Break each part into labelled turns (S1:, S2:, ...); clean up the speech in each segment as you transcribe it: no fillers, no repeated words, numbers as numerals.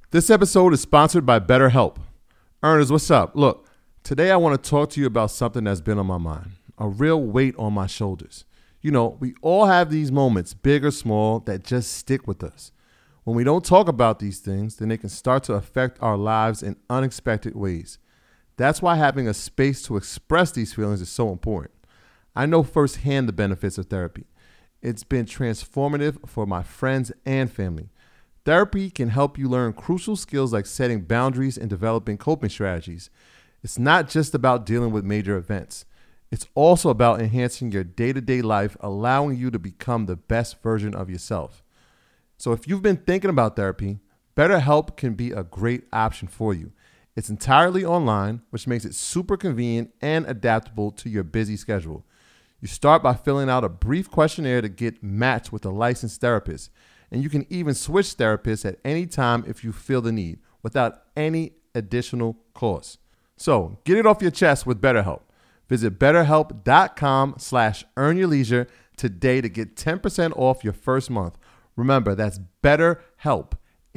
S1: This episode is sponsored by BetterHelp. Earners, what's up? Look, today I want to talk to you about something that's been on my mind, a real weight on my shoulders. You know, we all have these moments, big or small, that just stick with us. When we don't talk about these things, then they can start to affect our lives in unexpected ways. That's why having a space to express these feelings is so important. I know firsthand the benefits of therapy. It's been transformative for my friends and family. Therapy can help you learn crucial skills like setting boundaries and developing coping strategies. It's not just about dealing with major events. It's also about enhancing your day-to-day life, allowing you to become the best version of yourself. So if you've been thinking about therapy, BetterHelp can be a great option for you. It's entirely online, which makes it super convenient and adaptable to your busy schedule. You start by filling out a brief questionnaire to get matched with a licensed therapist. And you can even switch therapists at any time if you feel the need, without any additional cost. So get it off your chest with BetterHelp. Visit BetterHelp.com/earnyourleisure today to get 10% off your first month. Remember, that's BetterHelp,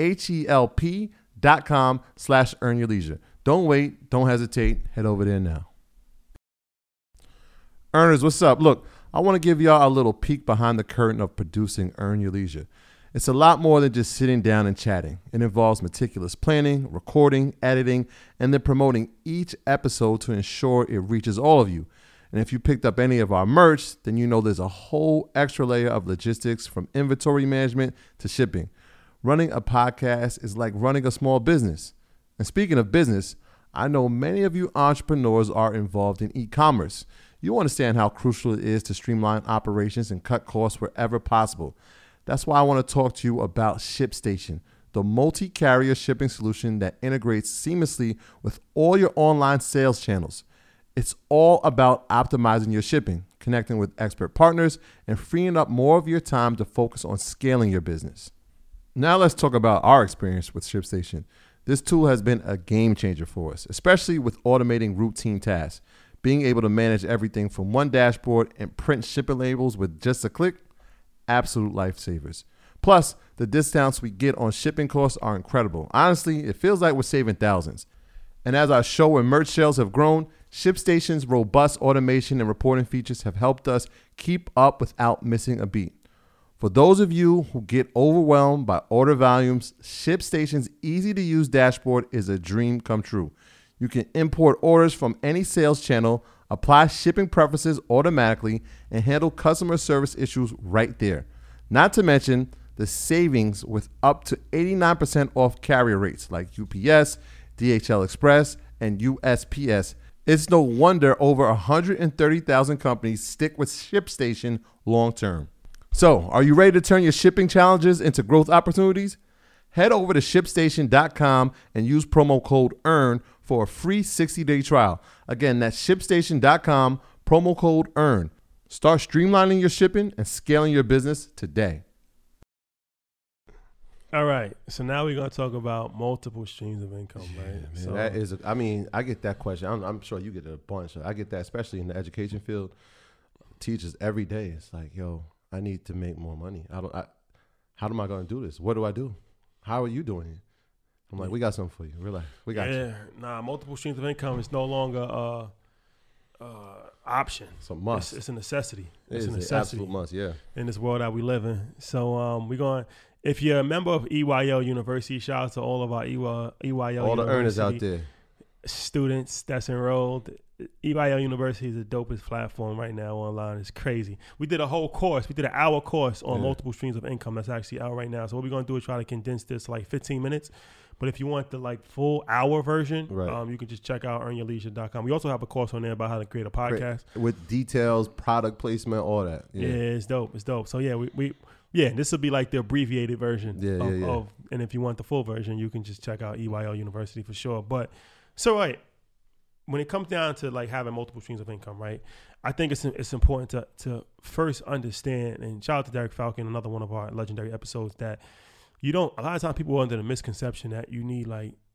S1: HELP.com/earnyourleisure. Don't wait, don't hesitate, head over there now. Earners, what's up? Look, I want to give y'all a little peek behind the curtain of producing Earn Your Leisure. It's a lot more than just sitting down and chatting. It involves meticulous planning, recording, editing, and then promoting each episode to ensure it reaches all of you. And if you picked up any of our merch, then you know there's a whole extra layer of logistics, from inventory management to shipping. Running a podcast is like running a small business. And speaking of business, I know many of you entrepreneurs are involved in e-commerce. You understand how crucial it is to streamline operations and cut costs wherever possible. That's why I want to talk to you about ShipStation, the multi-carrier shipping solution that integrates seamlessly with all your online sales channels. It's all about optimizing your shipping, connecting with expert partners, and freeing up more of your time to focus on scaling your business. Now let's talk about our experience with ShipStation. This tool has been a game changer for us, especially with automating routine tasks. Being able to manage everything from one dashboard and print shipping labels with just a click, absolute lifesavers. Plus, the discounts we get on shipping costs are incredible. Honestly, it feels like we're saving thousands. And as our show and merch sales have grown, ShipStation's robust automation and reporting features have helped us keep up without missing a beat. For those of you who get overwhelmed by order volumes, ShipStation's easy-to-use dashboard is a dream come true. You can import orders from any sales channel, apply shipping preferences automatically, and handle customer service issues right there. Not to mention the savings with up to 89% off carrier rates like UPS, DHL Express, and USPS. It's no wonder over 130,000 companies stick with ShipStation long term. So, are you ready to turn your shipping challenges into growth opportunities? Head over to ShipStation.com and use promo code EARN for a free 60-day trial. Again, that's ShipStation.com, promo code EARN. Start streamlining your shipping and scaling your business today.
S2: All right, so now we're going to talk about multiple streams of income, right?
S1: Man,
S2: so
S1: that is, I get that question. I'm sure you get it a bunch. I get that, especially in the education field. Teachers every day, it's like, yo, I need to make more money. How am I going to do this? What do I do? How are you doing it? I'm like, we got something for you. Relax. We got you.
S2: Multiple streams of income is no longer option.
S1: It's a must.
S2: It's a necessity.
S1: It's
S2: a
S1: an
S2: necessity
S1: absolute must, yeah.
S2: in this world that we live in. So if you're a member of EYL University, shout out to all of our EYL
S1: All the
S2: University
S1: earners out there.
S2: students that's enrolled. EYL University is the dopest platform right now online. It's crazy. We did a whole course. We did an hour course on multiple streams of income that's actually out right now. So what we're going to do is try to condense this to like 15 minutes. But if you want the like full hour version, you can just check out earnyourleisure.com. We also have a course on there about how to create a podcast.
S1: With details, product placement, all that.
S2: Yeah, it's dope. It's dope. So yeah, this will be like the abbreviated version of, and if you want the full version, you can just check out EYL University for sure. But so when it comes down to like having multiple streams of income, right? I think it's important to first understand, and shout out to Derek Falcon, another one of our legendary episodes, that a lot of times people are under the misconception that you need like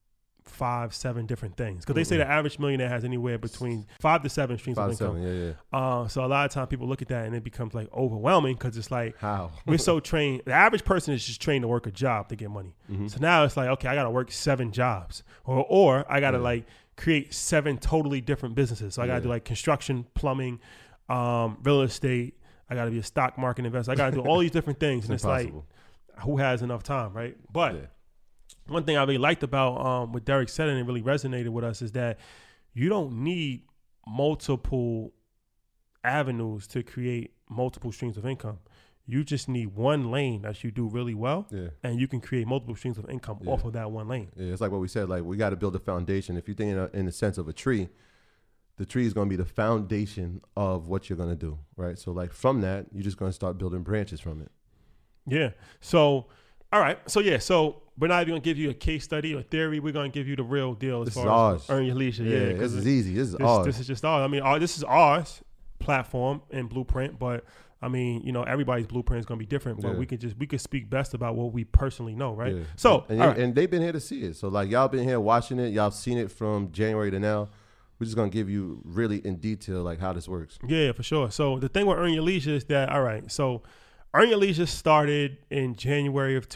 S2: 5-7 different things, because they say the average millionaire has anywhere between 5 to 7 streams of income.
S1: 7,
S2: so a lot of times people look at that and it becomes like overwhelming, because it's like,
S1: how
S2: we're so trained. The average person is just trained to work a job to get money. So now it's like, okay, I got to work 7 jobs, or I got to like create 7 totally different businesses. So I got to do like construction, plumbing, real estate. I got to be a stock market investor. I got to do all these different things. And it's like, who has enough time, right? But one thing I really liked about what Derek said, and it really resonated with us, is that you don't need multiple avenues to create multiple streams of income. You just need one lane that you do really well, and you can create multiple streams of income off of that one lane.
S1: Yeah, it's like what we said. Like, we got to build a foundation. If you think in the sense of a tree, the tree is going to be the foundation of what you're going to do, right? So, like, from that, you're just going to start building branches from it.
S2: Yeah. So, all right. So, so we're not even going to give you a case study or theory. We're going to give you the real deal as far as Earn Your Leisure.
S1: Yeah, this is easy. This is ours.
S2: This is just ours. I mean, this is ours platform and blueprint, but I mean, you know, everybody's blueprint is going to be different, but we could speak best about what we personally know, right? Yeah. So,
S1: and they've been here to see it. So, like, y'all been here watching it. Y'all seen it from January to now. We're just going to give you really in detail, like, how this works.
S2: Yeah, for sure. So the thing with Earn Your Leisure is that, all right, so Earn Your Leisure started in January of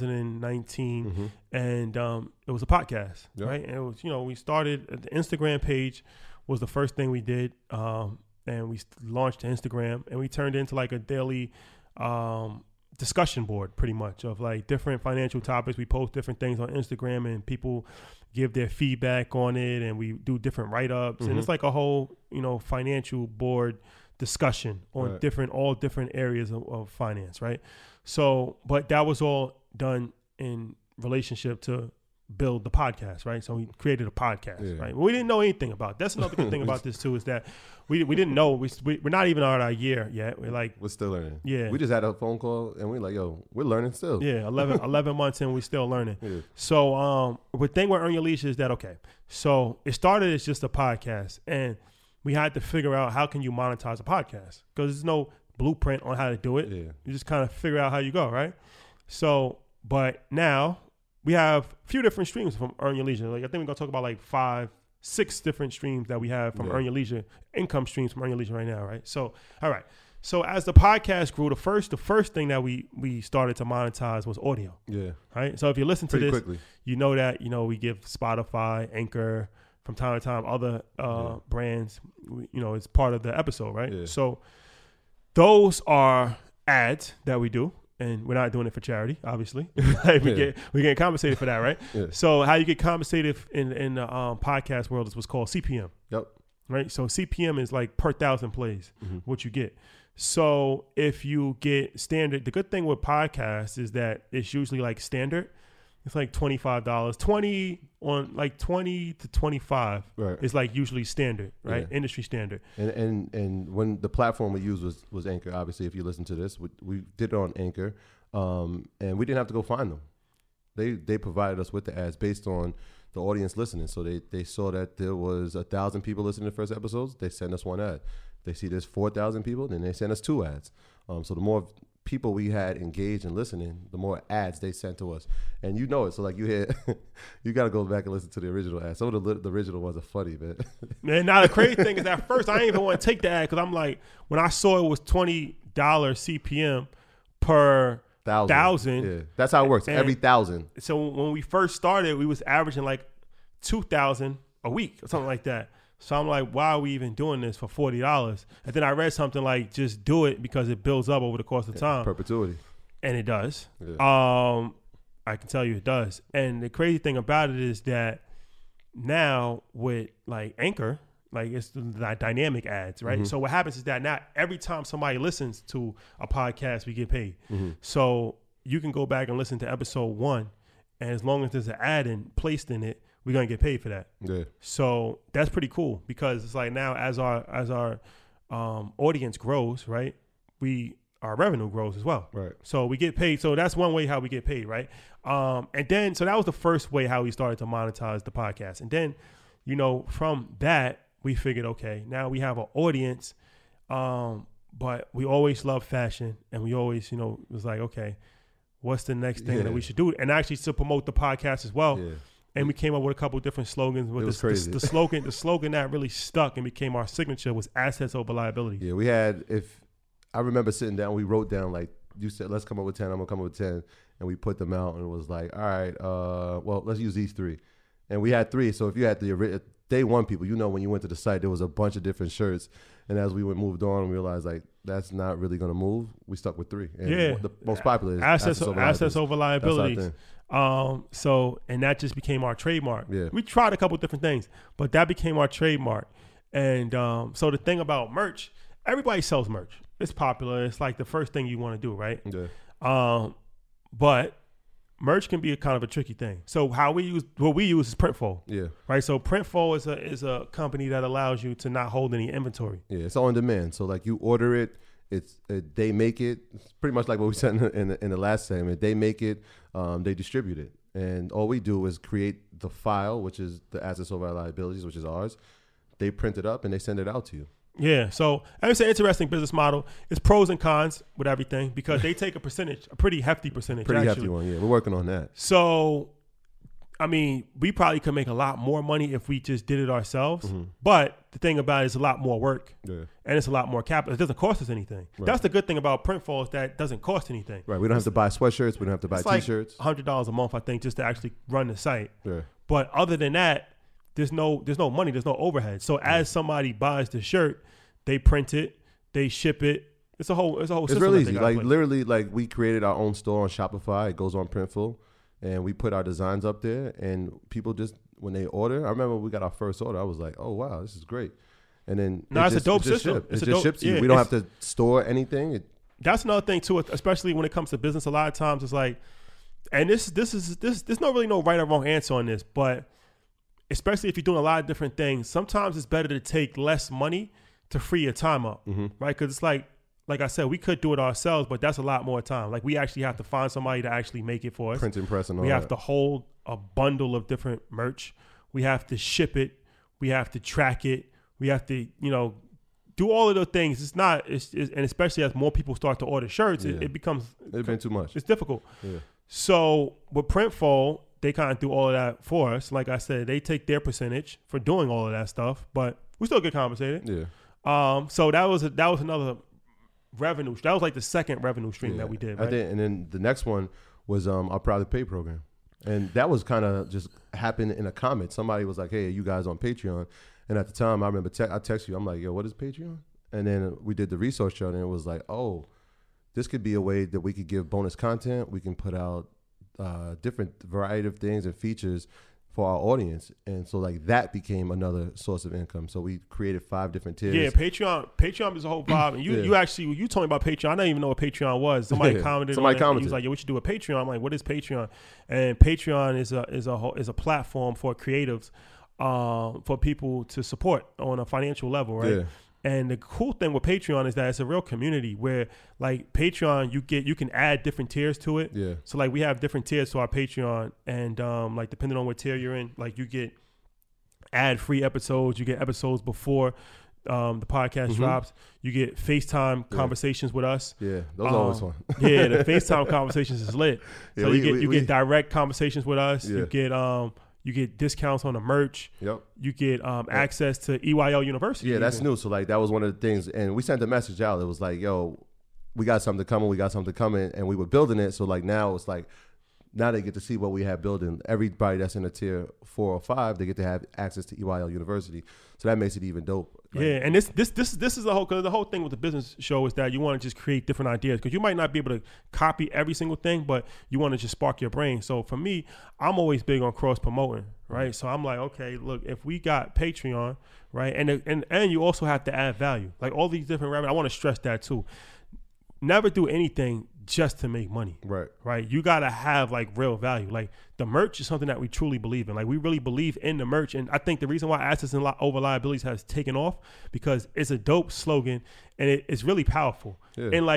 S2: 2019, and it was a podcast, right? And it was, you know, we started, the Instagram page was the first thing we did, and we launched Instagram, and we turned into like a daily discussion board, pretty much, of like different financial topics. We post different things on Instagram, and people give their feedback on it, and we do different write-ups, and it's like a whole, you know, financial board discussion on all different areas of finance, right? So, but that was all done in relationship to build the podcast, right? So we created a podcast, right? We didn't know anything about it. That's another good thing about this too, is that we didn't know. We're not even on our year yet. We're
S1: still learning.
S2: Yeah.
S1: We just had a phone call and we're like, yo, we're learning still.
S2: Yeah, 11 months in, we're still learning. Yeah. So the thing with Earn Your Leisure is that, okay, so it started as just a podcast, and we had to figure out, how can you monetize a podcast? Because there's no blueprint on how to do it. Yeah. You just kind of figure out how you go, right? So, but now we have a few different streams from Earn Your Leisure. Like, I think we're going to talk about like 5-6 different streams that we have from Earn Your Leisure, income streams from Earn Your Leisure right now, right? So, all right. So as the podcast grew, the first thing that we started to monetize was audio. Yeah. Right? So if you listen to this, quickly, you know that, you know, we give Spotify, Anchor, from time to time, other brands, you know, it's part of the episode, right? Yeah. So those are ads that we do, and we're not doing it for charity, obviously. we get compensated for that, right? Yeah. So how you get compensated in the podcast world is what's called CPM. Yep. Right. So CPM is like per 1,000 plays, what you get. So if you get standard, the good thing with podcasts is that it's usually like standard. It's like $25, 20 to 25 is like usually standard, right? Yeah. Industry standard.
S1: And when the platform we used was Anchor, obviously, if you listen to this, we did it on Anchor, and we didn't have to go find them. They provided us with the ads based on the audience listening. So they saw that there was 1,000 people listening to the first episodes. They sent us one ad. They see there's 4,000 people, then they send us 2 ads. So the more people we had engaged and listening, the more ads they sent to us. And you know it. So like you hear, you got to go back and listen to the original ads. Some of the original ones are funny, man.
S2: Man, now the crazy thing is, at first I didn't even want to take the ad, because I'm like, when I saw it was $20 CPM per 1,000.
S1: Yeah, that's how it works. Every 1,000.
S2: So when we first started, we was averaging like 2,000 a week or something like that. So I'm like, why are we even doing this for $40? And then I read something like, just do it because it builds up over the course of time.
S1: Perpetuity.
S2: And it does. Yeah. I can tell you it does. And the crazy thing about it is that now with like Anchor, like it's the dynamic ads, right? So what happens is that now every time somebody listens to a podcast, we get paid. So you can go back and listen to episode 1, and as long as there's an ad placed in it, we're gonna get paid for that. Yeah. So that's pretty cool, because it's like now as our audience grows, right, our revenue grows as well. Right. So we get paid. So that's one way how we get paid, right? And then so that was the first way how we started to monetize the podcast. And then, you know, from that we figured, okay, now we have an audience, but we always love fashion, and we always, you know, was like, okay, what's the next thing that we should do? And actually to promote the podcast as well. Yeah. And we came up with a couple of different slogans. But
S1: it was crazy.
S2: The slogan that really stuck and became our signature was assets over liabilities.
S1: Yeah, we had, I remember sitting down, we wrote down, like, you said, let's come up with 10, I'm going to come up with 10. And we put them out and it was like, all right, well, let's use these 3. And we had 3. So if you had the day one people, when you went to the site, there was a bunch of different shirts. And as we moved on, we realized, like, that's not really going to move. We stuck with 3. And the most popular is assets over liabilities.
S2: So, and that just became our trademark.
S1: Yeah.
S2: We tried a couple different things, but that became our trademark. And so the thing about merch, everybody sells merch. It's popular. It's like the first thing you want to do, right?
S1: Yeah.
S2: But merch can be a kind of a tricky thing. So what we use is Printful.
S1: Yeah.
S2: Right. So Printful is a company that allows you to not hold any inventory.
S1: Yeah. It's on demand. So like you order it, they make it. It's pretty much like what we said in the last segment. They make it, they distribute it, and all we do is create the file, which is the assets over liabilities, which is ours. They print it up and they send it out to you.
S2: Yeah, so it's an interesting business model. It's pros and cons with everything because they take a pretty hefty percentage.
S1: Hefty one, yeah. We're working on that.
S2: So, I mean, we probably could make a lot more money if we just did it ourselves.
S1: Mm-hmm.
S2: But the thing about it is a lot more work.
S1: Yeah.
S2: And it's a lot more capital. It doesn't cost us anything. Right. That's the good thing about Printful is that it doesn't cost anything.
S1: Right. We don't have to buy sweatshirts. We don't have to buy T-shirts.
S2: Like $100 a month, I think, just to actually run the site.
S1: Yeah.
S2: But other than that, there's no money. There's no overhead. So as somebody buys the shirt, they print it, they ship it. It's a whole system.
S1: It's real easy. Like literally, like we created our own store on Shopify. It goes on Printful, and we put our designs up there. And people just when they order, I remember we got our first order. I was like, oh wow, this is great. And then
S2: it's a dope system.
S1: It just ships to you. We don't have to store anything.
S2: That's another thing too, especially when it comes to business. A lot of times it's like, and this there's no really no right or wrong answer on this, but especially if you're doing a lot of different things, sometimes it's better to take less money to free your time up, right? Because it's like I said, we could do it ourselves, but that's a lot more time. Like we actually have to find somebody to actually make it for us.
S1: Print and press and all
S2: We have
S1: that.
S2: to hold a bundle of different merch. We have to ship it. We have to track it. We have to, do all of those things. And especially as more people start to order shirts, it becomes
S1: it's been too much.
S2: It's difficult.
S1: Yeah.
S2: So with Printful, they kind of do all of that for us. Like I said, they take their percentage for doing all of that stuff, but we still get compensated.
S1: Yeah.
S2: So that was another revenue. That was like the second revenue stream that we did. Right?
S1: I did, and then the next one was our Proud to Pay program, and that was kind of just happened in a comment. Somebody was like, "Hey, are you guys on Patreon?" And at the time, I remember I texted you. I'm like, "Yo, what is Patreon?" And then we did the research on it, and it was like, "Oh, this could be a way that we could give bonus content. We can put out different variety of things and features for our audience." And so like that became another source of income. So we created 5 different tiers.
S2: Yeah, Patreon is a whole vibe. And you told me about Patreon. I didn't even know what Patreon was. Somebody commented on it. He was like, "Yo, we should do a Patreon." I'm like, "What is Patreon?" And Patreon is a platform for creatives, for people to support on a financial level, right? Yeah. And the cool thing with Patreon is that it's a real community where, like Patreon, you can add different tiers to it.
S1: Yeah.
S2: So like we have different tiers to our Patreon, and like depending on what tier you're in, like you get ad-free episodes, you get episodes before the podcast drops, you get FaceTime conversations with us.
S1: Yeah, those are always fun.
S2: Yeah, the FaceTime conversations is lit. So you get direct conversations with us. Yeah. You get discounts on the merch.
S1: Yep.
S2: You get access to EYL University.
S1: Yeah, that's new. So like that was one of the things, and we sent a message out. It was like, "Yo, we got something coming," and we were building it. So like now it's like now they get to see what we have building. Everybody that's in a tier 4 or 5, they get to have access to EYL University. So that makes it even dope.
S2: Like, yeah, and this is the whole thing with the business show is that you want to just create different ideas because you might not be able to copy every single thing, but you want to just spark your brain. So for me, I'm always big on cross promoting, right? So I'm like, okay, look, if we got Patreon, right, and you also have to add value, like all these different revenue. I want to stress that too. Never do anything just to make money. Right. You got to have like real value. Like the merch is something that we truly believe in. Like we really believe in the merch. And I think the reason why assets over liabilities has taken off because it's a dope slogan and it's really powerful. Yeah. And like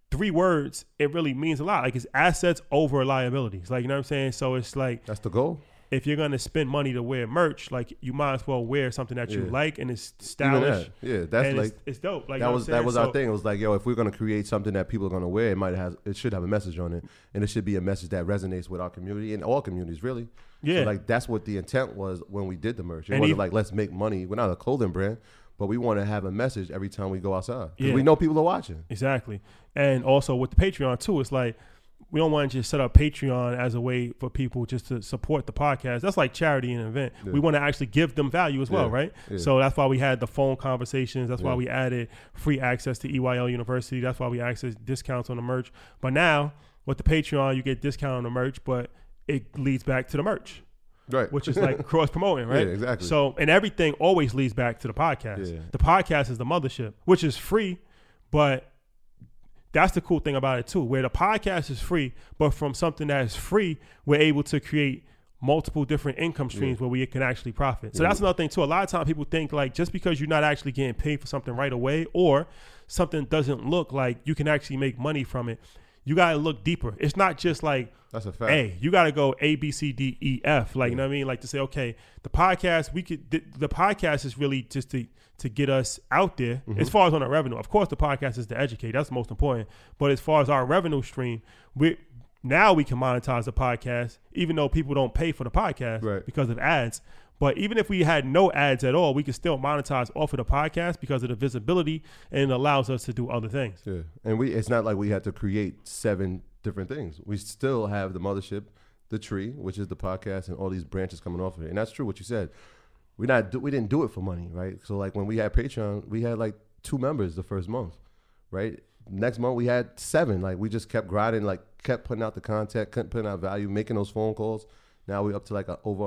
S2: 3 words, it really means a lot. Like, it's assets over liabilities. Like, you know what I'm saying? So it's like,
S1: that's the goal.
S2: If you're going to spend money to wear merch, like, you might as well wear something that you like and it's stylish.
S1: Yeah, that's
S2: and
S1: like,
S2: it's dope. Like,
S1: that was our thing. It was like, yo, if we're going to create something that people are going to wear, it should have a message on it. And it should be a message that resonates with our community and all communities, really.
S2: Yeah.
S1: So, like, that's what the intent was when we did the merch. It wasn't like, let's make money. We're not a clothing brand, but we want to have a message every time we go outside. Because we know people are watching.
S2: Exactly. And also with the Patreon, too, it's like, we don't want to just set up Patreon as a way for people just to support the podcast. That's like charity and an event. Yeah. We want to actually give them value as well, right? Yeah. So that's why we had the phone conversations. That's why we added free access to EYL University. That's why we access discounts on the merch. But now with the Patreon, you get discount on the merch, but it leads back to the merch.
S1: Right.
S2: Which is like cross promoting, right?
S1: Yeah, exactly.
S2: So, and everything always leads back to the podcast. Yeah. The podcast is the mothership, which is free, but that's the cool thing about it too, where the podcast is free, but from something that is free, we're able to create multiple different income streams where we can actually profit. So that's another thing too. A lot of times people think like just because you're not actually getting paid for something right away or something doesn't look like you can actually make money from it, you got to look deeper. It's not just like,
S1: that's a fact.
S2: Hey, you got to go A, B, C, D, E, F. Like, you know what I mean? Like to say, okay, the podcast, the podcast is really just to get us out there as far as on our revenue. Of course, the podcast is to educate. That's the most important. But as far as our revenue stream, now we can monetize the podcast, even though people don't pay for the podcast because of ads. But even if we had no ads at all, we could still monetize off of the podcast because of the visibility, and it allows us to do other things.
S1: Yeah, and it's not like we had to create 7 different things. We still have the mothership, the tree, which is the podcast, and all these branches coming off of it. And that's true what you said. We didn't do it for money, right? So like when we had Patreon, we had like 2 members the first month, right? Next month we had 7. Like we just kept grinding, like kept putting out the content, kept putting out value, making those phone calls. Now we're up to like over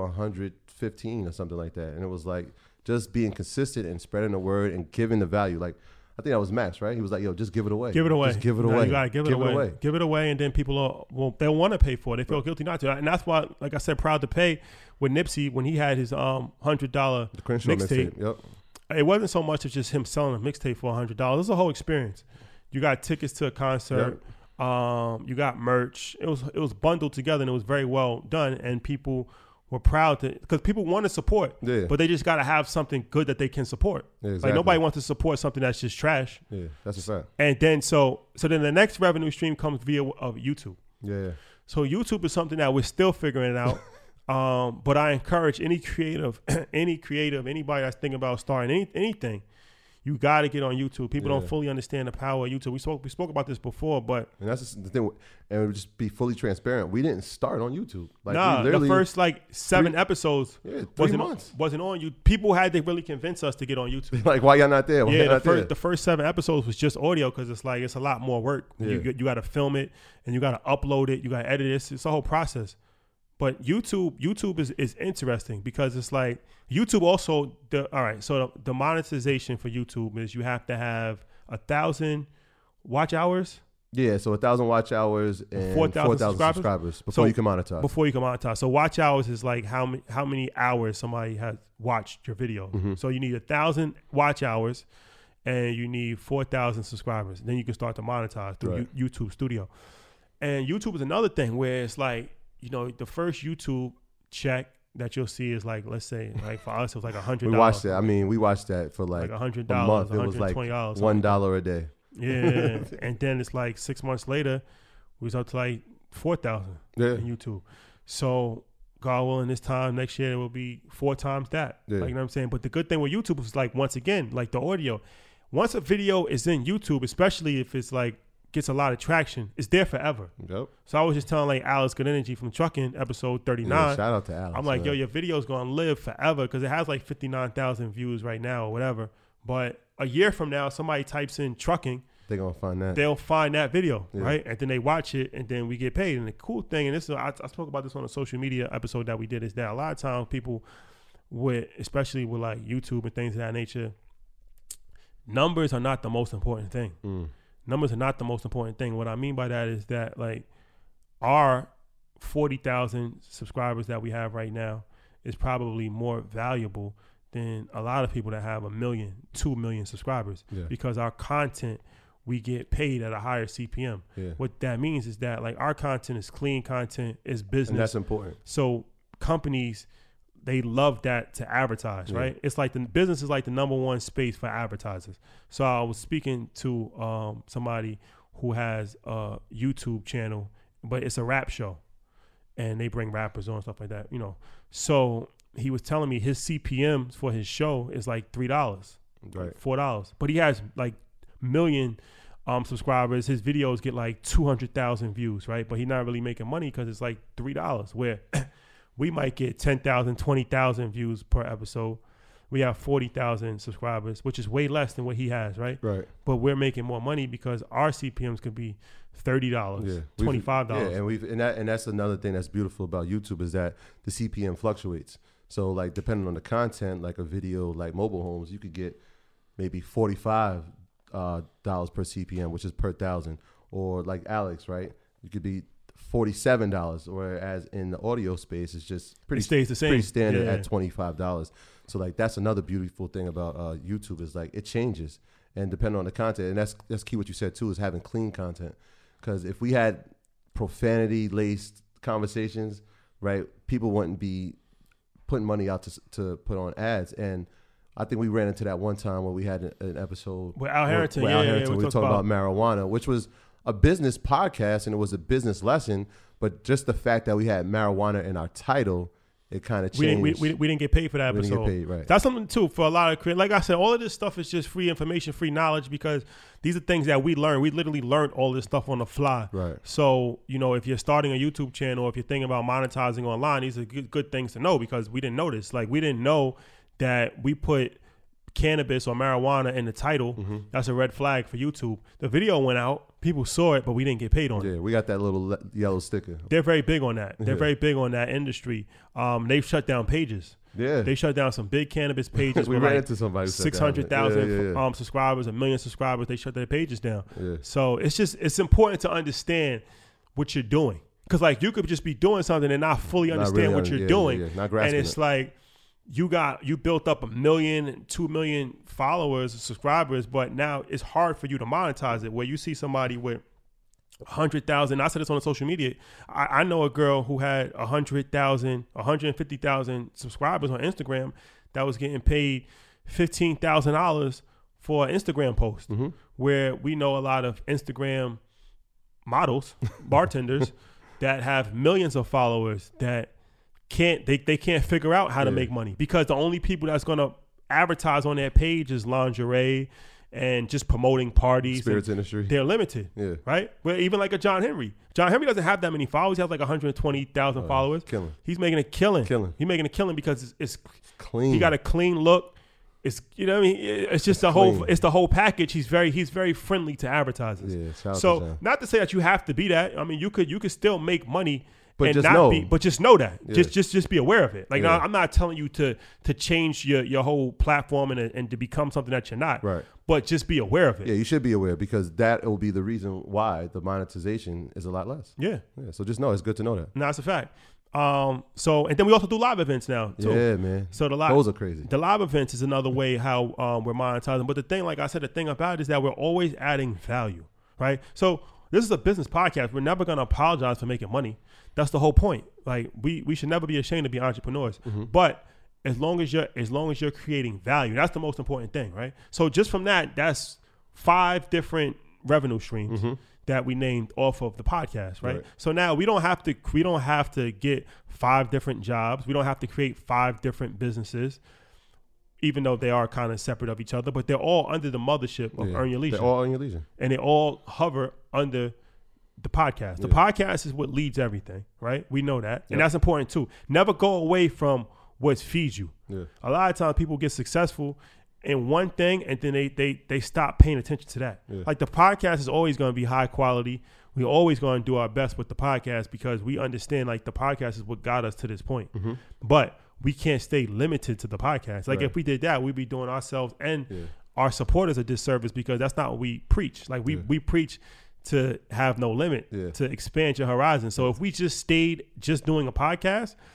S1: 115 or something like that. And it was like just being consistent and spreading the word and giving the value. Like I think that was Max, right? He was like, yo, just give it away.
S2: Give it away.
S1: Just give it away.
S2: You got to give it away. Give it away, and then people they'll want to pay for it. They feel guilty not to. And that's why, like I said, proud to pay with Nipsey when he had his $100 mixtape.
S1: Yep.
S2: It wasn't so much of just him selling a mixtape for $100. It was a whole experience. You got tickets to a concert. Yep. You got merch. It was bundled together and it was very well done. And people were proud because people want to support, but they just got to have something good that they can support. Yeah, exactly. Like nobody wants to support something that's just trash.
S1: Yeah, that's a fact.
S2: And then so then the next revenue stream comes via YouTube.
S1: Yeah.
S2: So YouTube is something that we're still figuring out. But I encourage any creative, anybody that's thinking about starting anything. You got to get on YouTube. People don't fully understand the power of YouTube. We spoke about this before, but
S1: and that's just the thing. And just be fully transparent. We didn't start on YouTube. Like
S2: the first 7 episodes
S1: wasn't
S2: on YouTube. People had to really convince us to get on YouTube.
S1: Like, why y'all not there?
S2: The first 7 episodes was just audio because it's a lot more work. Yeah. You got to film it and you got to upload it. You got to edit it. It's a whole process. But YouTube is interesting because it's like YouTube also the monetization for YouTube is you have to have 1,000 watch hours.
S1: Yeah, so 1,000 watch hours and 4,000 subscribers before you can monetize.
S2: So watch hours is like how many hours somebody has watched your video. Mm-hmm. So you need 1,000 watch hours and you need 4,000 subscribers. And then you can start to monetize through YouTube Studio. And YouTube is another thing where it's like, you know, the first YouTube check that you'll see is like, let's say, like for us, it was like $100.
S1: We watched that. I mean, we watched that for like
S2: $100,
S1: a month. It was like $1 a day.
S2: Yeah. And then it's like 6 months later, we was up to like 4,000 in YouTube. So God willing, this time next year, it will be 4 times that. Yeah. Like, you know what I'm saying? But the good thing with YouTube is like, once again, like the audio, once a video is in YouTube, especially if it's like, gets a lot of traction, it's there forever.
S1: Yep.
S2: So I was just telling like Alex Good Energy from Trucking episode 39.
S1: Yeah, shout out to Alex.
S2: I'm like, yo, your video's gonna live forever because it has like 59,000 views right now or whatever. But a year from now, somebody types in trucking,
S1: they're gonna find that.
S2: They'll find that video, right? And then they watch it, and then we get paid. And the cool thing, and this is I spoke about this on a social media episode that we did, is that a lot of times people especially with like YouTube and things of that nature, numbers are not the most important thing. Numbers are not the most important thing. What I mean by that is that like our 40,000 subscribers that we have right now is probably more valuable than a lot of people that have 1 million, 2 million subscribers because our content we get paid at a higher CPM.
S1: Yeah.
S2: What that means is that like our content is clean content, is business.
S1: And that's important.
S2: So companies, they love that to advertise, right? It's like the business is like the number one space for advertisers. So I was speaking to somebody who has a YouTube channel, but it's a rap show, and they bring rappers on, stuff like that, you know. So he was telling me his CPM for his show is like $3,
S1: right,
S2: $4, but he has like million subscribers. His videos get like 200,000 views, right? But he's not really making money because it's like $3, where we might get 10,000, 20,000 views per episode. We have 40,000 subscribers, which is way less than what he has, right?
S1: Right.
S2: But we're making more money because our CPMs could be $30, $25.
S1: Yeah, and that's another thing that's beautiful about YouTube is that the CPM fluctuates. So like depending on the content, like a video like mobile homes, you could get maybe $45 per CPM, which is per 1,000. Or like Alex, right? You could be $47, whereas in the audio space, it's just
S2: it stays the same,
S1: pretty standard at $25. So like that's another beautiful thing about YouTube is like it changes and depending on the content, and that's key. What you said too is having clean content, because if we had profanity laced conversations, right, people wouldn't be putting money out to put on ads. And I think we ran into that one time where we had an episode
S2: with Al Harrington.
S1: We were talking about marijuana, which was a business podcast and it was a business lesson, but just the fact that we had marijuana in our title, it kind of changed.
S2: We didn't get paid for that episode.
S1: We didn't get paid, right.
S2: That's something too for a lot of creators. Like I said, all of this stuff is just free information, free knowledge, because these are things that we learn. We literally learned all this stuff on the fly.
S1: Right.
S2: So, you know, if you're starting a YouTube channel, if you're thinking about monetizing online, these are good things to know, because we didn't know this. Like we didn't know that we put cannabis or marijuana in the title. That's a red flag for YouTube. The video went out, people saw it, but we didn't get paid on it.
S1: Yeah, we got that little yellow sticker.
S2: They're very big on that. They're very big on that industry. They've shut down pages.
S1: Yeah,
S2: they shut down some big cannabis pages.
S1: We ran into somebody
S2: 600,000 subscribers, 1 million subscribers. They shut their pages down.
S1: Yeah.
S2: So it's important to understand what you're doing, because like you could just be doing something and not fully understand what you're doing,
S1: not grasping
S2: and it's like you built up 1 million, 2 million followers, subscribers, but now it's hard for you to monetize it. Where you see somebody with 100,000, I said this on social media. I know a girl who had 100,000, 150,000 subscribers on Instagram that was getting paid $15,000 for an Instagram post. Where we know a lot of Instagram models, bartenders that have millions of followers that they can't figure out how to make money, because the only people that's going to advertise on their page is lingerie and just promoting parties.
S1: Spirits industry.
S2: They're limited, right? Well, even like a John Henry. John Henry doesn't have that many followers. He has like 120,000 followers.
S1: Killing.
S2: He's making a killing. He's making a killing because it's
S1: clean.
S2: He got a clean look. It's, you know what I mean? It's just it's the whole package. He's very friendly to advertisers.
S1: Yeah,
S2: so not to say that you have to be that. I mean, you could still make money.
S1: But just know.
S2: But just know that.
S1: Yeah.
S2: Just be aware of it. Like now, I'm not telling you to change your whole platform and to become something that you're not.
S1: Right.
S2: But just be aware of it.
S1: Yeah, you should be aware, because that will be the reason why the monetization is a lot less.
S2: Yeah.
S1: So just know, it's good to know that.
S2: No, that's a fact. So and then we also do live events now too.
S1: Yeah, man.
S2: So
S1: those are crazy.
S2: The live events is another way how we're monetizing. But the thing, like I said, the thing about it is that we're always adding value, right? So this is a business podcast. We're never gonna apologize for making money. That's the whole point. Like we should never be ashamed to be entrepreneurs. But as long as you're creating value, that's the most important thing, right? So just from that's 5 different revenue streams that we named off of the podcast, right? So now we don't have to get 5 different jobs. We don't have to create 5 different businesses, even though they are kind of separate of each other, but they're all under the mothership of Earn Your Leisure.
S1: They're all Earn Your Leisure.
S2: And they all hover under the podcast. The podcast is what leads everything, right? We know that. And that's important too. Never go away from what feeds you. Yeah. A lot of times people get successful in one thing and then they stop paying attention to that. Yeah. Like the podcast is always going to be high quality. We're always going to do our best with the podcast because we understand like the podcast is what got us to this point. But we can't stay limited to the podcast. Like if we did that, we'd be doing ourselves and our supporters a disservice, because that's not what we preach. Like we preach to have no limit, to expand your horizon. So if we just stayed just doing a podcast,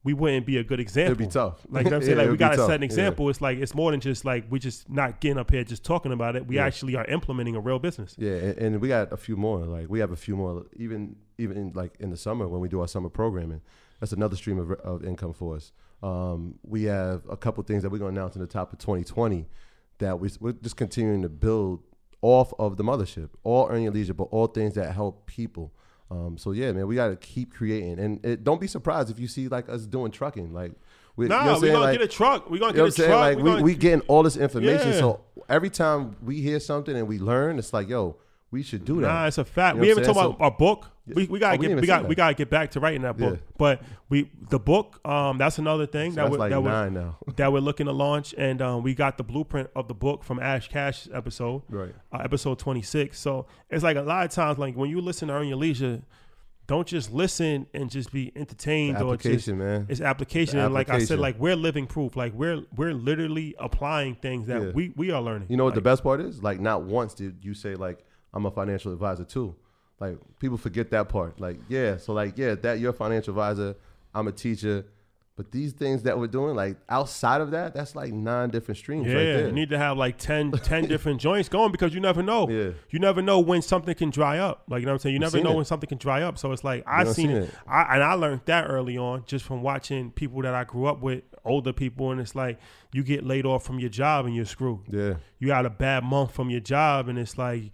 S2: we wouldn't be a good example.
S1: It'd be tough.
S2: Like, you know what I'm saying?
S1: Yeah,
S2: like, we got to
S1: tough.
S2: set an example. It's like, it's more than just like, we just not getting up here just talking about it. We actually are implementing a real business.
S1: Yeah, and we got a few more. Like, we have a few more, even like in the summer when we do our summer programming. That's another stream of income for us. We have a couple things that we're going to announce in the top of 2020 that we're just continuing to build off of the mothership. All Earn Your Leisure, but all things that help people. So yeah, man, we got to keep creating, and don't be surprised if you see like us doing trucking. Like,
S2: we're gonna get a truck. We're gonna get a truck.
S1: Like, we getting all this information. So every time we hear something and we learn, it's like, yo, we should do that.
S2: Nah, it's a fact.
S1: You know
S2: we haven't talked about our book. We gotta get back to writing that book.
S1: Yeah.
S2: But the book, that's another thing
S1: So that's like 9
S2: now that we're looking to launch, and we got the blueprint of the book from Ash Cash's episode,
S1: right?
S2: Episode 26. So it's like a lot of times, like when you listen to Earn Your Leisure, don't just listen and just be entertained.
S1: Man.
S2: It's application. And like I said, like we're living proof. Like we're literally applying things that we are learning.
S1: You know what
S2: like,
S1: the best part is? Like, not once did you say like, I'm a financial advisor too. Like, people forget that part. Like, that you're a financial advisor, I'm a teacher. But these things that we're doing, like outside of that, that's like 9 different streams right there.
S2: You need to have like 10 different joints going, because you never know.
S1: Yeah.
S2: You never know when something can dry up. Like, you know what I'm saying? You never know when something can dry up. So it's like, I've seen it. I learned that early on just from watching people that I grew up with, older people. And it's like, you get laid off from your job and you're screwed.
S1: Yeah.
S2: You got a bad month from your job and it's like,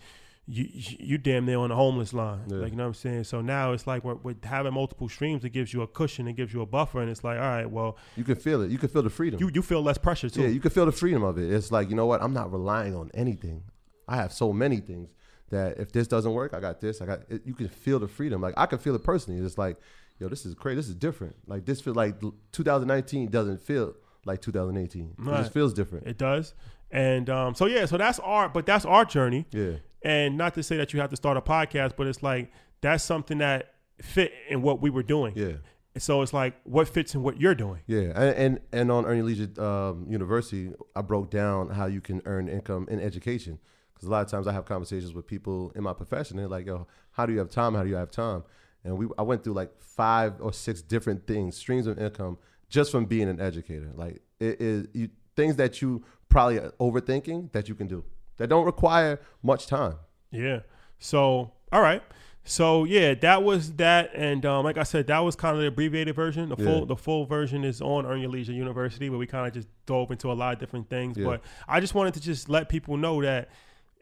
S2: you damn near on the homeless line.
S1: Yeah.
S2: Like, you know what I'm saying? So now it's like with having multiple streams, it gives you a cushion, it gives you a buffer, and it's like, all right, well,
S1: you can feel it. You can feel the freedom.
S2: You feel less pressure too.
S1: Yeah, you can feel the freedom of it. It's like, you know what? I'm not relying on anything. I have so many things that if this doesn't work, I got this. You can feel the freedom. Like, I can feel it personally. It's like, yo, this is crazy. This is different. Like, this feels like 2019 doesn't feel like 2018. Right. It just feels different.
S2: It does. And so that's our journey.
S1: Yeah.
S2: And not to say that you have to start a podcast, but it's like, that's something that fit in what we were doing.
S1: Yeah.
S2: So it's like, what fits in what you're doing.
S1: Yeah. And on Earn Your Leisure University, I broke down how you can earn income in education. Because a lot of times I have conversations with people in my profession. They're like, yo, how do you have time? How do you have time? And I went through like 5 or 6 different things, streams of income, just from being an educator. Like, it is things that you probably are overthinking that you can do, that don't require much time.
S2: Yeah. So, all right. So, yeah, that was that. And like I said, that was kind of the abbreviated version. The full version is on Earn Your Leisure University, where we kind of just dove into a lot of different things. Yeah. But I just wanted to just let people know that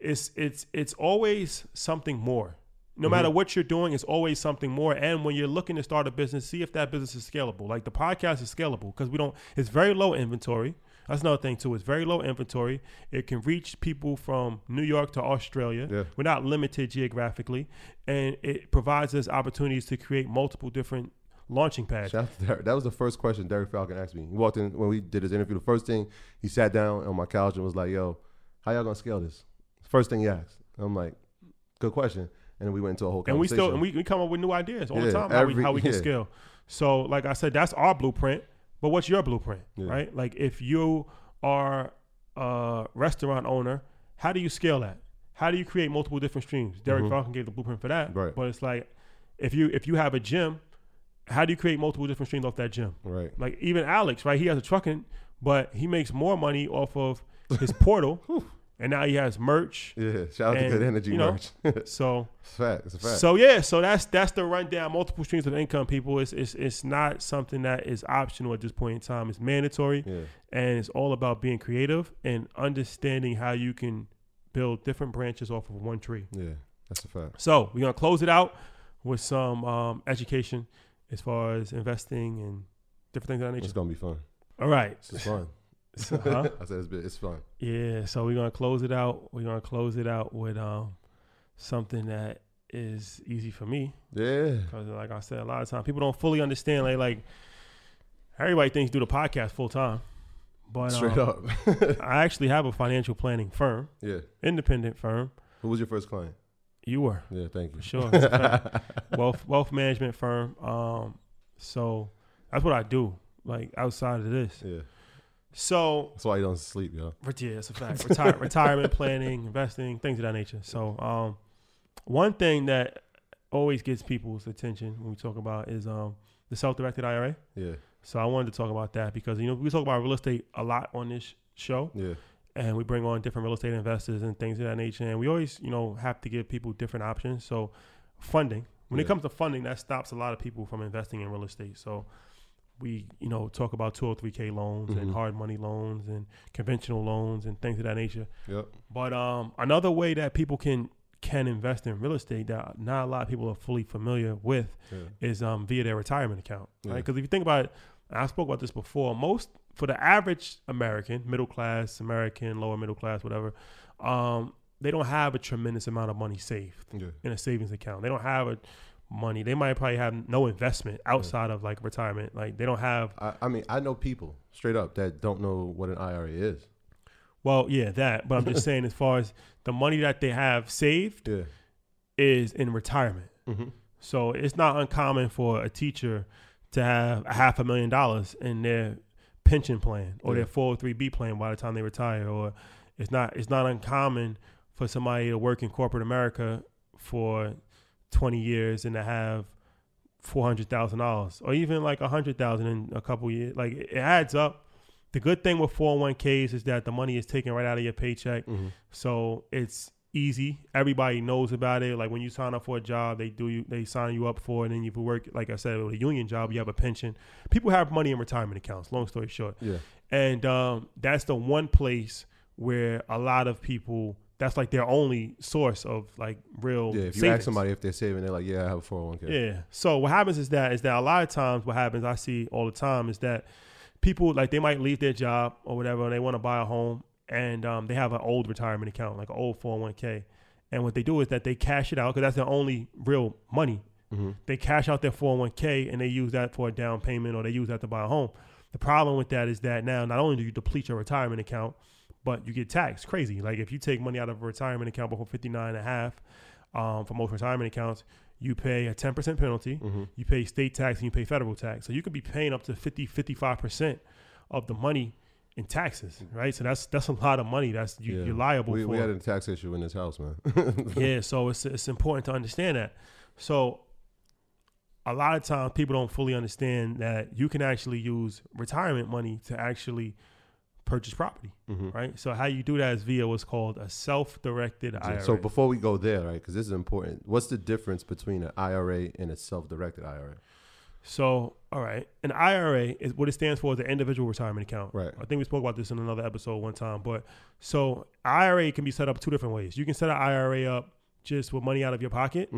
S2: it's always something more. No matter what you're doing, it's always something more. And when you're looking to start a business, see if that business is scalable. Like, the podcast is scalable because it's very low inventory. That's another thing too. It's very low inventory. It can reach people from New York to Australia. Yeah. We're not limited geographically, and it provides us opportunities to create multiple different launching pads.
S1: Shout out to Derek. That was the first question Derek Falcon asked me. He walked in when we did his interview. The first thing, he sat down on my couch and was like, "Yo, how y'all gonna scale this?" First thing he asked. I'm like, "Good question." And then we went into a whole conversation.
S2: And we come up with new ideas all the time how we can scale. So, like I said, that's our blueprint. But what's your blueprint, right? Like, if you are a restaurant owner, how do you scale that? How do you create multiple different streams? Derek Falcon gave the blueprint for that.
S1: Right.
S2: But it's like, if you have a gym, how do you create multiple different streams off that gym?
S1: Right. Like,
S2: even Alex, right? He has a trucking, but he makes more money off of his portal. And now he has merch.
S1: Yeah, shout out to Good Energy merch.
S2: So
S1: it's a fact.
S2: So that's the rundown. Multiple streams of income, people. It's not something that is optional at this point in time. It's mandatory, and it's all about being creative and understanding how you can build different branches off of one tree.
S1: Yeah, that's a fact.
S2: So we're gonna close it out with some education as far as investing and different things of that nature.
S1: It's gonna be fun.
S2: All right,
S1: it's fun.
S2: So,
S1: I said it's fun.
S2: Yeah, so we're gonna close it out. We're gonna close it out with something that is easy for me.
S1: Yeah,
S2: because like I said, a lot of times people don't fully understand. Like everybody thinks do the podcast full time, but
S1: straight up,
S2: I actually have a financial planning firm.
S1: Yeah,
S2: independent firm.
S1: Who was your first client?
S2: You were.
S1: Yeah, thank you.
S2: For sure. wealth management firm. So that's what I do. Like outside of this.
S1: Yeah.
S2: So
S1: that's why you don't sleep, yo.
S2: Yeah, that's a fact. Retirement planning, investing, things of that nature. So one thing that always gets people's attention when we talk about is the self-directed IRA.
S1: Yeah.
S2: So I wanted to talk about that because, we talk about real estate a lot on this show.
S1: Yeah.
S2: And we bring on different real estate investors and things of that nature. And we always, have to give people different options. So funding, when it comes to funding, that stops a lot of people from investing in real estate. So we, talk about 203K loans and hard money loans and conventional loans and things of that nature.
S1: Yep.
S2: But another way that people can invest in real estate that not a lot of people are fully familiar with is via their retirement account, right? Because if you think about it, I spoke about this before, for the average American, middle class American, lower middle class, whatever, they don't have a tremendous amount of money saved in a savings account. They don't have money. They might probably have no investment outside of like retirement. Like they don't have.
S1: I know people straight up that don't know what an IRA is.
S2: Well, yeah, that. But I'm just saying, as far as the money that they have saved is in retirement. Mm-hmm. So it's not uncommon for a teacher to have $500,000 in their pension plan or their 403B plan by the time they retire. Or it's not uncommon for somebody to work in corporate America for 20 years and to have $400,000 or even like $100,000 in a couple years. Like it adds up. The good thing with 401ks is that the money is taken right out of your paycheck. Mm-hmm. So it's easy. Everybody knows about it. Like when you sign up for a job, they sign you up for it. And then you work, like I said, with a union job, you have a pension. People have money in retirement accounts, long story short. Yeah. And that's the one place where a lot of people, that's like their only source of like real
S1: if you
S2: savings.
S1: Ask somebody if they're saving, they're like, yeah, I have a 401k.
S2: Yeah. So what happens is that a lot of times what happens, I see all the time, is that people, like they might leave their job or whatever and they want to buy a home and they have an old retirement account, like an old 401k. And what they do is that they cash it out because that's their only real money. Mm-hmm. They cash out their 401k and they use that for a down payment or they use that to buy a home. The problem with that is that now not only do you deplete your retirement account, but you get taxed crazy. Like if you take money out of a retirement account before 59.5, for most retirement accounts, you pay a 10% penalty, you pay state tax, and you pay federal tax. So you could be paying up to 55% of the money in taxes, right? So that's a lot of money that's you're liable for.
S1: We had a tax issue in this house, man.
S2: Yeah, so it's important to understand that. So a lot of times people don't fully understand that you can actually use retirement money to actually purchase property, right? So how you do that is via what's called a self-directed IRA.
S1: So before we go there, right, because this is important, what's the difference between an IRA and a self-directed IRA?
S2: So, all right, an IRA is what it stands for, is an individual retirement account.
S1: Right.
S2: I think we spoke about this in another episode one time. But so IRA can be set up two different ways. You can set an IRA up just with money out of your pocket.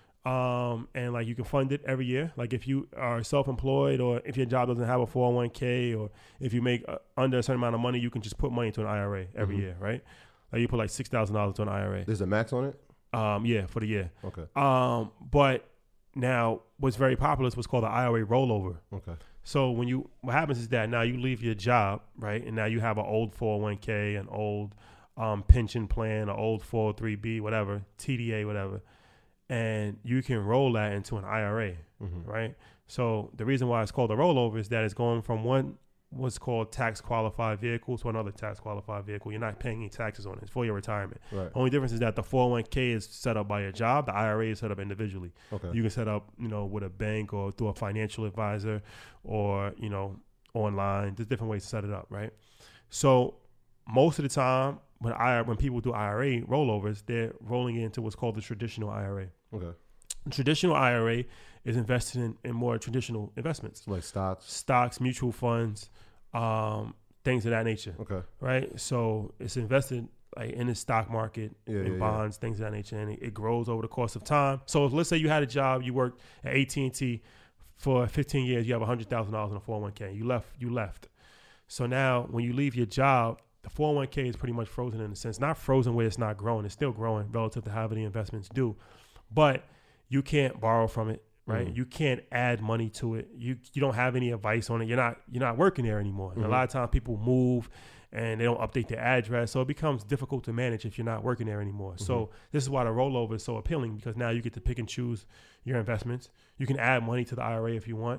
S2: And like you can fund it every year. Like if you are self-employed or if your job doesn't have a 401k or if you make under a certain amount of money, you can just put money into an IRA every year, right? Like you put like $6,000 into an IRA.
S1: There's a max on it?
S2: Yeah, for the year.
S1: Okay.
S2: But now what's very popular is what's called an IRA rollover.
S1: Okay.
S2: So what happens is that now you leave your job, right? And now you have an old 401k, an old pension plan, an old 403b, whatever, TDA, whatever. And you can roll that into an IRA, right? So the reason why it's called a rollover is that it's going from what's called tax qualified vehicle to another tax qualified vehicle. You're not paying any taxes on it. It's for your retirement. Right. Only difference is that the 401k is set up by your job. The IRA is set up individually. Okay. You can set up, with a bank or through a financial advisor or, online. There's different ways to set it up, right? So most of the time when people do IRA rollovers, they're rolling into what's called the traditional IRA. Okay. The traditional IRA is invested in more traditional investments.
S1: Like
S2: stocks, mutual funds, things of that nature. Okay. Right? So it's invested like in the stock market, in bonds, things of that nature, and it grows over the course of time. So let's say you had a job, you worked at AT&T for 15 years, you have $100,000 in a 401k. You left. So now when you leave your job, the 401k is pretty much frozen in a sense. Not frozen where it's not growing. It's still growing relative to how the investments do. But you can't borrow from it, right? You can't add money to it. You don't have any advice on it. You're not working there anymore. And a lot of times people move and they don't update their address. So it becomes difficult to manage if you're not working there anymore. So this is why the rollover is so appealing, because now you get to pick and choose your investments. You can add money to the IRA if you want.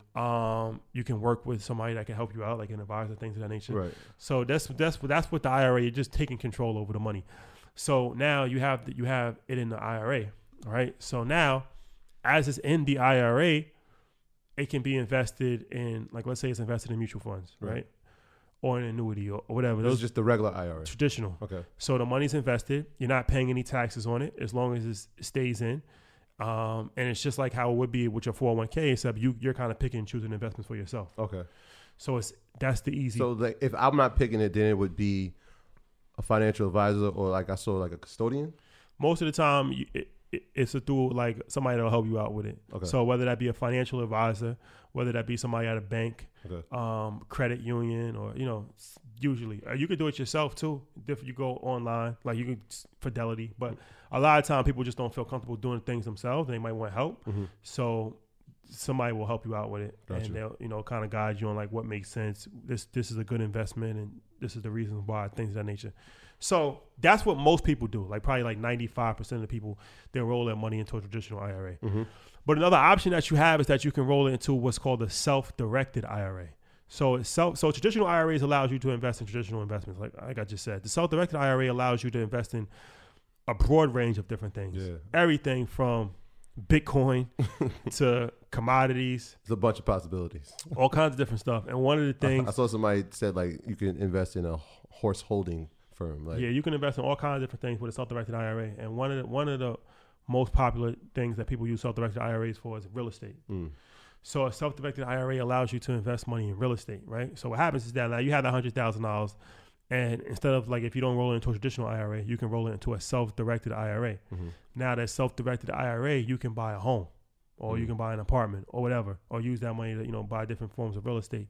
S2: You can work with somebody that can help you out, like an advisor, things of that nature. Right. So that's what the IRA, you're just taking control over the money. So now you have it in the IRA, all right? So now, as it's in the IRA, it can be invested in, like, let's say it's invested in mutual funds, right? Or an annuity or whatever.
S1: Those are just the regular IRA.
S2: Traditional.
S1: Okay.
S2: So the money's invested. You're not paying any taxes on it as long as it stays in. And it's just like how it would be with your 401k, except you're kind of picking and choosing investments for yourself.
S1: Okay.
S2: So that's the easy.
S1: So like, if I'm not picking it, then it would be a financial advisor or like I saw like a custodian?
S2: Most of the time, it's through like somebody that'll help you out with it. Okay. So whether that be a financial advisor, whether that be somebody at a bank, credit union, or, usually you could do it yourself too. If you go online, like you can Fidelity, but a lot of times people just don't feel comfortable doing things themselves. They might want help. So somebody will help you out with it. Gotcha. And they'll, kind of guide you on like what makes sense. This is a good investment, and this is the reason why, things of that nature. So that's what most people do. Like probably like 95% of the people, they roll their money into a traditional IRA. But another option that you have is that you can roll it into what's called a self-directed IRA. So traditional IRAs allows you to invest in traditional investments, like I just said. The self-directed IRA allows you to invest in a broad range of different things. Yeah. Everything from Bitcoin to commodities.
S1: There's a bunch of possibilities.
S2: All kinds of different stuff. And one of the things
S1: I saw somebody said like you can invest in a horse holding firm. Like,
S2: yeah, you can invest in all kinds of different things with a self-directed IRA. And one of the most popular things that people use self-directed IRAs for is real estate. So a self-directed IRA allows you to invest money in real estate, right? So what happens is that now you have that $100,000, and instead of like if you don't roll it into a traditional IRA, you can roll it into a self-directed IRA. Now that self-directed IRA, you can buy a home, or you can buy an apartment, or whatever, or use that money to buy different forms of real estate.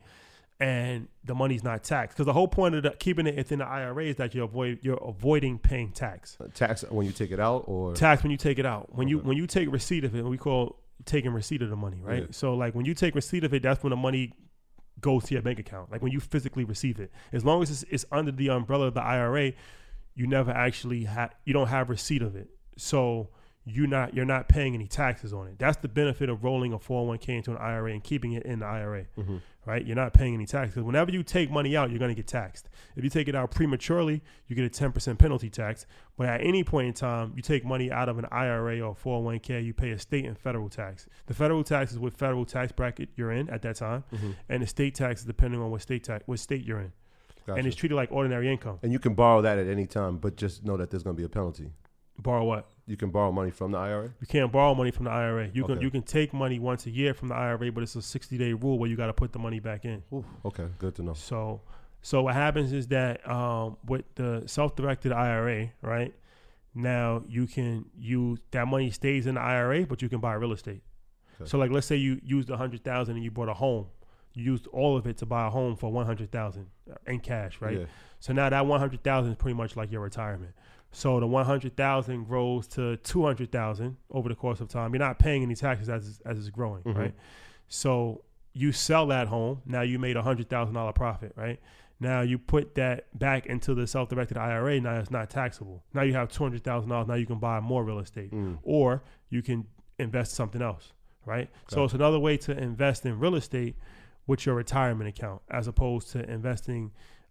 S2: And the money's not taxed, because the whole point of keeping it within the IRA is that you're avoiding paying tax.
S1: Tax when you take it out, or
S2: tax when you take it out. When you take receipt of it, we call taking receipt of the money, right? Yeah. So like when you take receipt of it, that's when the money goes to your bank account. Like when you physically receive it, as long as it's under the umbrella of the IRA, you never actually you don't have receipt of it. So you're not paying any taxes on it. That's the benefit of rolling a 401k into an IRA and keeping it in the IRA, right? You're not paying any taxes. Whenever you take money out, you're going to get taxed. If you take it out prematurely, you get a 10% penalty tax. But at any point in time, you take money out of an IRA or 401k, you pay a state and federal tax. The federal tax is what federal tax bracket you're in at that time, and the state tax is depending on what state you're in. Gotcha. And it's treated like ordinary income.
S1: And you can borrow that at any time, but just know that there's going to be a penalty.
S2: Borrow what?
S1: You can borrow money from the IRA?
S2: You can't borrow money from the IRA. You can take money once a year from the IRA, but it's a 60-day rule where you got to put the money back in.
S1: Ooh, okay, good to know.
S2: So what happens is that with the self-directed IRA, right, now that money stays in the IRA, but you can buy real estate. Okay. So like let's say you used $100,000 and you bought a home. You used all of it to buy a home for $100,000 in cash, right? Yeah. So now that $100,000 is pretty much like your retirement. So the $100,000 grows to $200,000 over the course of time. You're not paying any taxes as it's growing, right? So you sell that home. Now you made $100,000 profit, right? Now you put that back into the self-directed IRA. Now it's not taxable. Now you have $200,000. Now you can buy more real estate, or you can invest something else, right? Okay. So it's another way to invest in real estate with your retirement account, as opposed to investing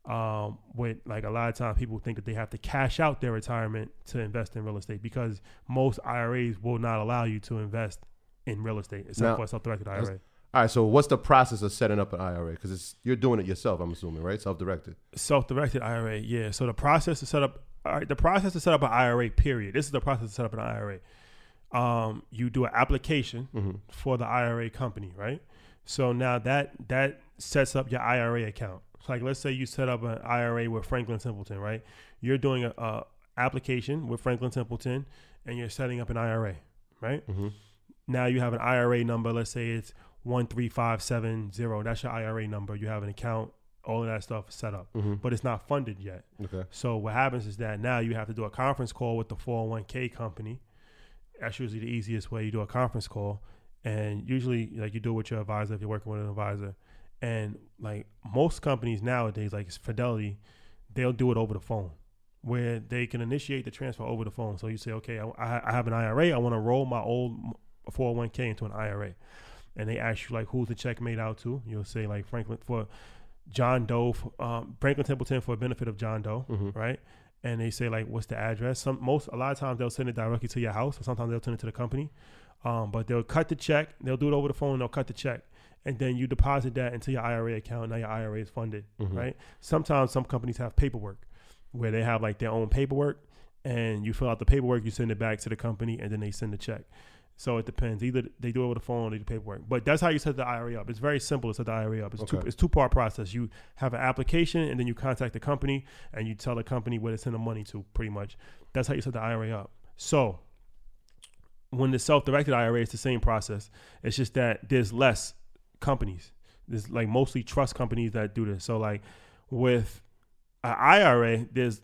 S2: with, like, a lot of times people think that they have to cash out their retirement to invest in real estate, because most IRAs will not allow you to invest in real estate except for a self-directed IRA.
S1: All right, so what's the process of setting up an IRA? Because you're doing it yourself, I'm assuming, right? Self-directed.
S2: Self-directed IRA, yeah. So the process to set up an IRA, period. This is the process to set up an IRA. You do an application for the IRA company, right? So now that sets up your IRA account. So like let's say you set up an IRA with Franklin Templeton, right? You're doing a application with Franklin Templeton, and you're setting up an IRA, right? Now you have an IRA number. Let's say it's 13570. That's your IRA number. You have an account. All of that stuff is set up, but it's not funded yet. Okay. So what happens is that now you have to do a conference call with the 401k company. That's usually the easiest way. You do a conference call, and usually like you do it with your advisor if you're working with an advisor. And like most companies nowadays, like Fidelity, they'll do it over the phone, where they can initiate the transfer over the phone. So you say, okay, I have an IRA. I want to roll my old 401k into an IRA. And they ask you like, who's the check made out to? You'll say like Franklin for John Doe, Franklin Templeton for the benefit of John Doe, right? And they say like, what's the address? A lot of times they'll send it directly to your house, or sometimes they'll send it to the company. But they'll cut the check. They'll do it over the phone. They'll cut the check. and then you deposit that into your IRA account. Now your IRA is funded, right? Sometimes some companies have paperwork where they have like their own paperwork, and you fill out the paperwork, you send it back to the company, and then they send the check. So it depends. Either they do it over the phone or they do paperwork. But that's how you set the IRA up. It's very simple to set the IRA up. It's two-part process. You have an application, and then you contact the company, and you tell the company where to send the money to, pretty much. That's how you set the IRA up. So when the self-directed IRA, it's the same process. It's just that there's less companies. There's like mostly trust companies that do this. So like with an IRA, there's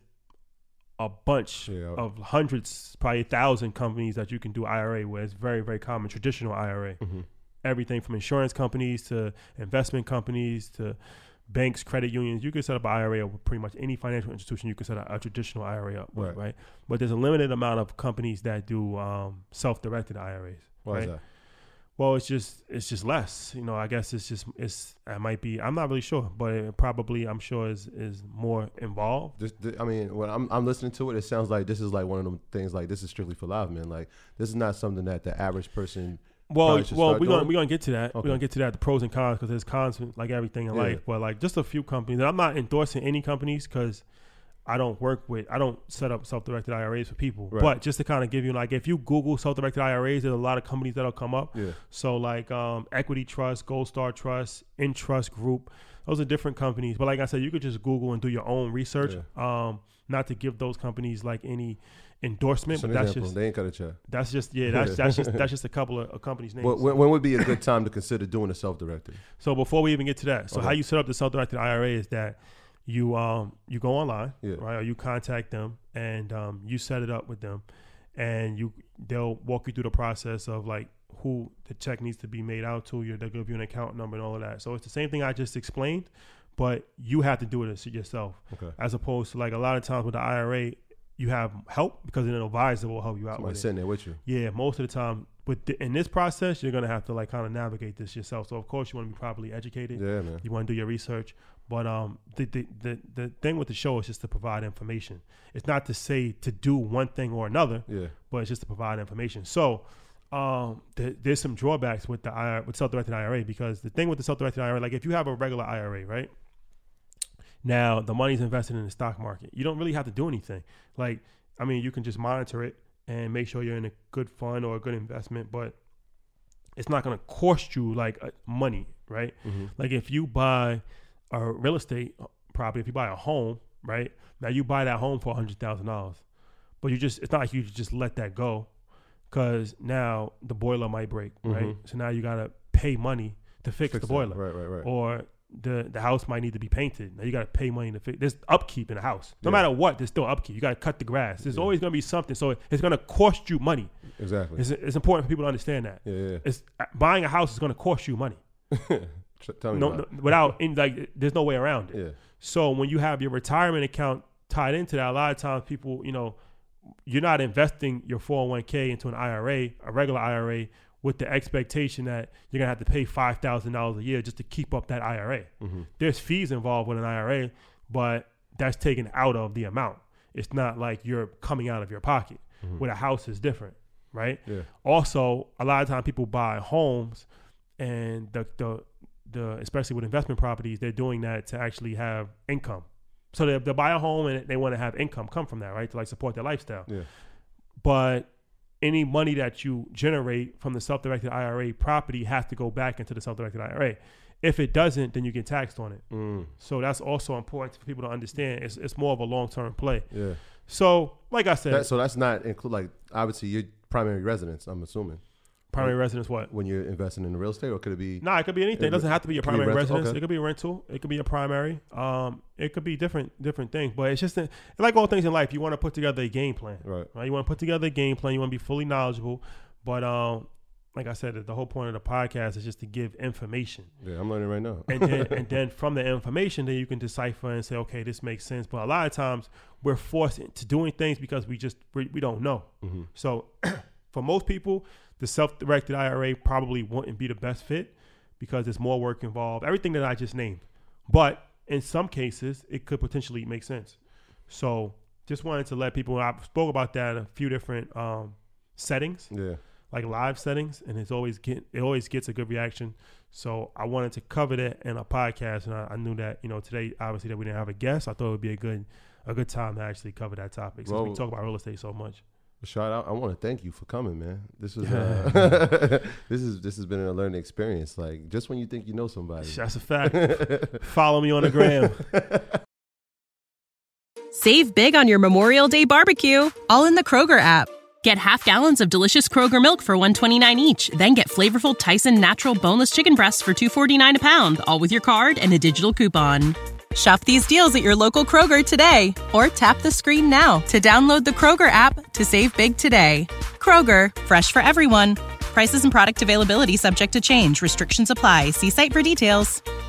S2: a bunch of hundreds, probably 1,000 companies that you can do IRA with. It's very, very common, traditional IRA. Everything from insurance companies to investment companies to banks, credit unions. You can set up an IRA with pretty much any financial institution. You can set a traditional IRA up with, right? But there's a limited amount of companies that do self-directed IRAs.
S1: Why is that?
S2: Well, it's just less. You know, I guess it might be. I'm not really sure, but it probably, I'm sure, is more involved.
S1: I mean, when I'm listening to it, it sounds like this is like one of them things. Like this is strictly for live men. Like this is not something that the average person.
S2: Well, we're gonna get to that. Okay. We're gonna get to that, the pros and cons, because there's cons like everything in life. But like just a few companies, and I'm not endorsing any companies because I don't set up self-directed IRAs for people. Right. But just to kind of give you, like, if you Google self-directed IRAs, there's a lot of companies that'll come up. Yeah. So like Equity Trust, Gold Star Trust, Entrust Group, those are different companies. But like I said, you could just Google and do your own research. Yeah. Not to give those companies like any endorsement, but that's just,
S1: they ain't got a check.
S2: That's just that's just a couple of companies' names.
S1: When would be a good time to consider doing a self-directed?
S2: So before we even get to that, how you set up the self-directed IRA is that you go online, right? Or you contact them and you set it up with them, and they'll walk you through the process of like who the check needs to be made out to. They'll give you an account number and all of that. So it's the same thing I just explained, but you have to do it yourself. Okay. As opposed to like a lot of times with the IRA, you have help because an advisor will help you out.
S1: Somebody sitting there with you.
S2: Yeah, most of the time. But in this process, you're gonna have to like kind of navigate this yourself. So of course you want to be properly educated. Yeah, man. You want to do your research. But the thing with the show is just to provide information. It's not to say to do one thing or another. Yeah. But it's just to provide information. So there's some drawbacks with with self-directed IRA, because the thing with the self-directed IRA, like if you have a regular IRA, right? Now the money's invested in the stock market. You don't really have to do anything. Like, I mean, you can just monitor it and make sure you're in a good fund or a good investment, but it's not going to cost you like money, right? Mm-hmm. Like if you buy a real estate property, if you buy a home, right? Now you buy that home for $100,000, but it's not like you just let that go, because now the boiler might break, right? Mm-hmm. So now you got to pay money to fix the boiler. Right. Or the house might need to be painted. Now you got to pay money to fix. There's upkeep in the house. No matter what, there's still upkeep. You got to cut the grass. There's always going to be something. So it's going to cost you money. Exactly. It's important for people to understand that. Yeah. It's buying a house is going to cost you money.
S1: Tell me
S2: there's no way around it. Yeah. So when you have your retirement account tied into that, a lot of times people, you're not investing your 401k into an IRA, a regular IRA, with the expectation that you're going to have to pay $5,000 a year just to keep up that IRA. Mm-hmm. There's fees involved with an IRA, but that's taken out of the amount. It's not like you're coming out of your pocket. Mm-hmm. With a house is different, right? Yeah. Also, a lot of times people buy homes, and the especially with investment properties, they're doing that to actually have income. So they buy a home and they want to have income come from that, right? To like support their lifestyle. Yeah. But any money that you generate from the self-directed IRA property has to go back into the self-directed IRA. If it doesn't, then you get taxed on it. Mm. So that's also important for people to understand. It's more of a long-term play. Yeah. So like I said.
S1: So that's not include, like, obviously your primary residence, I'm assuming.
S2: Primary residence what?
S1: When you're investing in the real estate, or could it be?
S2: It could be anything. It doesn't have to be your primary residence. Okay. It could be a rental. It could be a primary. It could be different things. But it's just like all things in life, you want to put together a game plan. Right? You want to put together a game plan. You want to be fully knowledgeable. But like I said, the whole point of the podcast is just to give information.
S1: Yeah, I'm learning right now.
S2: and then from the information, then you can decipher and say, okay, this makes sense. But a lot of times we're forced into doing things because we don't know. Mm-hmm. So for most people, the self-directed IRA probably wouldn't be the best fit because there's more work involved, everything that I just named. But in some cases, it could potentially make sense. So just wanted to let people, I spoke about that in a few different settings. Yeah. like live settings, and it always gets a good reaction. So I wanted to cover that in a podcast, and I knew that, you know, today obviously that we didn't have a guest, I thought it would be a good time to actually cover that topic since we talk about real estate so much.
S1: Rashad, I want to thank you for coming, man. This was this has been a learning experience. Like, just when you think you know somebody.
S2: That's a fact. Follow me on the gram.
S3: Save big on your Memorial Day barbecue, all in the Kroger app. Get half gallons of delicious Kroger milk for $1.29 each. Then get flavorful Tyson natural boneless chicken breasts for $2.49 a pound, all with your card and a digital coupon. Shop these deals at your local Kroger today, or tap the screen now to download the Kroger app to save big today. Kroger, fresh for everyone. Prices and product availability subject to change. Restrictions apply. See site for details.